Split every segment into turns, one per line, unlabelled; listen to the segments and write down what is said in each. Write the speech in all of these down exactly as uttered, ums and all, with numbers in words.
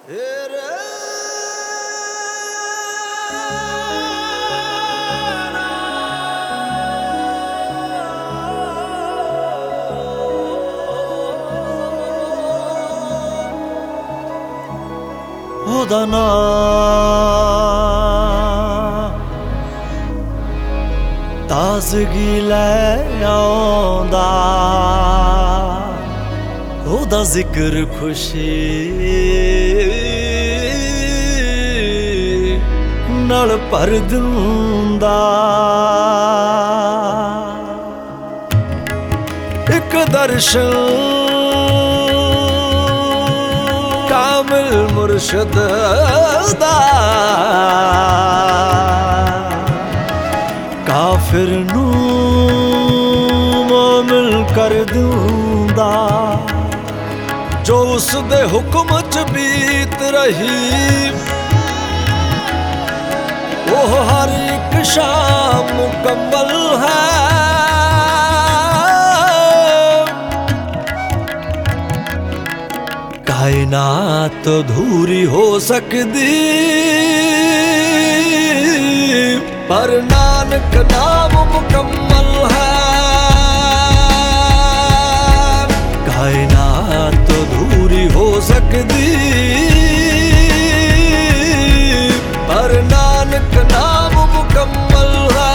ਉਹਦਾ ਨਾਂ ਤਾਜ਼ਗੀ ਲੈ ਆਉਂਦਾ, ਉਹਦਾ ਜ਼ਿਕਰ ਖੁਸ਼ੀ ਨਾਲ ਭਰ ਦਿੰਦਾ। ਇੱਕ ਦਰਸ਼ਨ ਕਾਮਿਲ ਮੁਰਸ਼ਦ ਦਾ ਕਾਫਿਰ ਨੂੰ ਮੋਮਿਨ ਕਰ ਦਿੰਦਾ। ਜੋ ਉਸ ਦੇ ਹੁਕਮ ਚ ਬੀਤ ਰਹੀ ਉਹ ਹਰ ਇੱਕ ਸ਼ਾਮ ਮੁਕੰਮਲ ਹੈ। कायनात अधूरी हो सकदी पर नानक नाम मुकम्मल है। कायनात अधूरी हो सकदी पर नानक नाम मुकम्मल है।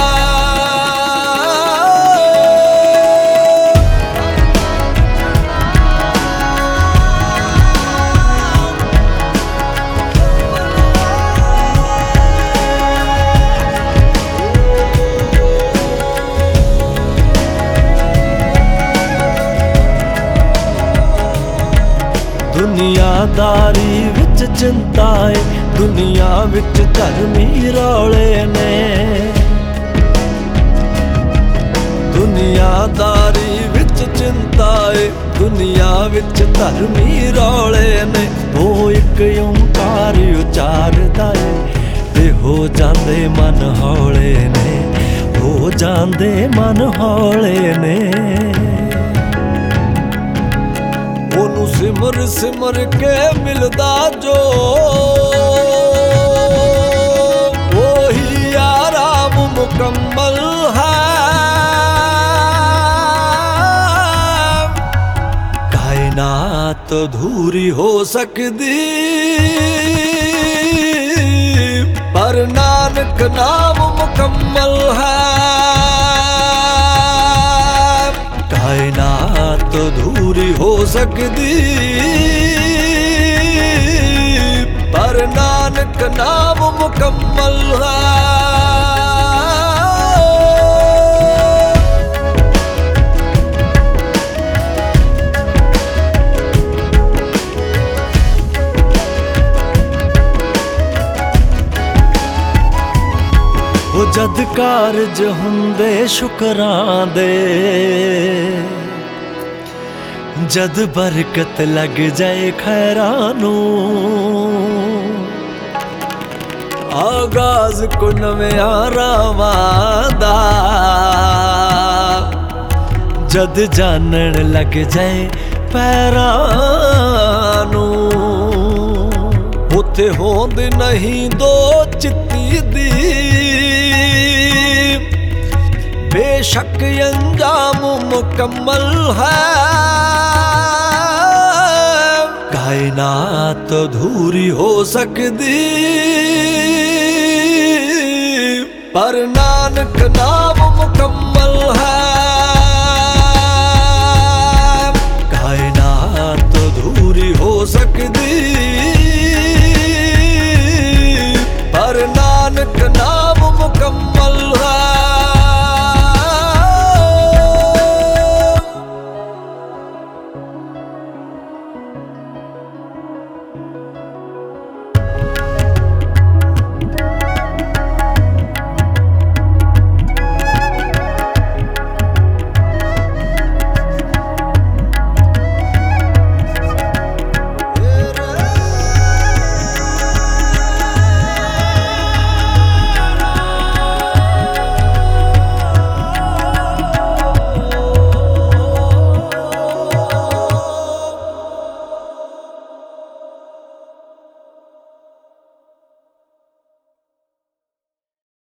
ਦੁਨੀਆਦਾਰੀ ਵਿੱਚ ਚਿੰਤਾ ਏ, ਦੁਨੀਆ ਵਿੱਚ ਧਰਮੀ ਰੌਲੇ ਨੇ। ਦੁਨੀਆਦਾਰੀ ਵਿੱਚ ਚਿੰਤਾ ਏ, ਦੁਨੀਆ ਵਿੱਚ ਧਰਮੀ ਰੌਲੇ ਨੇ। ਉਹ ਇੱਕ ਓਂਕਾਰ ਉਚਾਰਦਾ ਏ ਤੇ ਹੋ ਜਾਂਦੇ ਮਨ ਹੌਲੇ ਨੇ, ਹੋ ਜਾਂਦੇ ਮਨ ਹੌਲੇ ਨੇ। ਉਹਨੂੰ ਸਿਮਰ ਸਿਮਰ ਕੇ ਮਿਲਦਾ ਜੋ ਉਹੀ ਆਰਾਮ ਮੁਕੰਮਲ ਹੈ। ਕਾਇਨਾਤ ਅਧੂਰੀ ਹੋ ਸਕਦੀ ਪਰ ਨਾਨਕ ਨਾਮ ਮੁਕੰਮਲ ਹੈ। कायनात अधूरी हो सकदी पर नानक नाम मुकम्मल है। ਉਹ ਜਦ ਕਾਰਜ ਹੁੰਦੇ ਸ਼ੁਕਰਾਂ ਦੇ, ਜਦ ਬਰਕਤ ਲੱਗ ਜਾਏ ਖੈਰਾਂ ਨੂੰ, ਆਗਾਜ਼ ਕੋ ਨਵਿਆਂ ਰਾਵਾਂ ਦਾ, ਜਦ ਜਾਣਨ ਲੱਗ ਜਾਏ ਪੈਰਾਂ ਨੂੰ। ਉੱਥੇ ਹੋਂਦ ਨਹੀਂ ਦੋ ਚਿੱਤੀ ਦੀ बेशक अंजाम मुकम्मल है। कायनात अधूरी हो सकदी पर नानक नाम